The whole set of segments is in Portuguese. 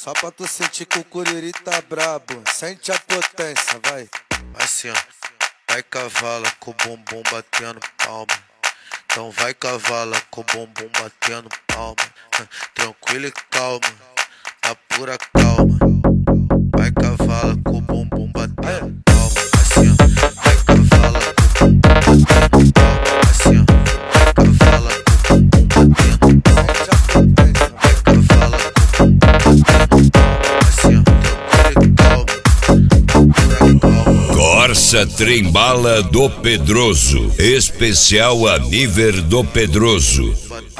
Só pra tu sentir que o curiri tá brabo. Sente a potência, vai. Assim, ó. Vai cavala com o bumbum batendo palma. Então vai cavala com o bumbum batendo palma. Tranquilo e calma, na pura calma. Vai cavala com o bumbum batendo palma. Assim, ó. Vai cavala com o bumbum batendo palma. Assim, ó. Vai cavala com o bumbum batendo palma. Vai cavala com o bumbum batendo palma. Assim, ó. Tranquilo e calma, pura calma. Corsa Trembala do Pedroso, especial a nível do Pedroso.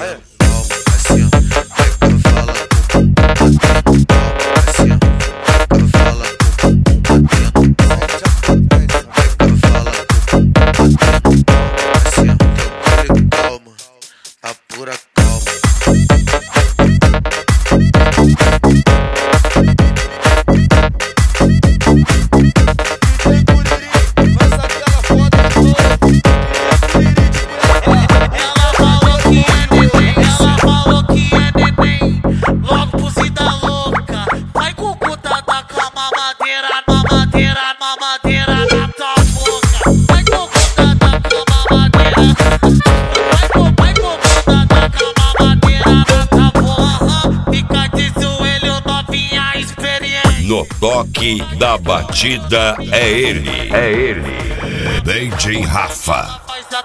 No toque da batida é ele. DJ Rafa. Já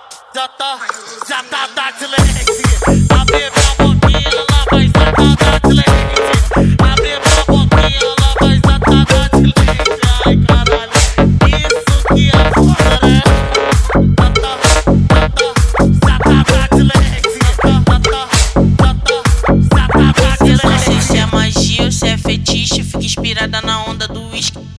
tá da silêncio. Abre pra boquinha, ela vai já tá da silêncio. Abre pra boquinha, ela vai já tá da silêncio. Ai caralho, isso que é foda, né? Já tá da silêncio. Já tá da silêncio. Se é magia ou se é fetiche, fica inspirada na onda do uísque.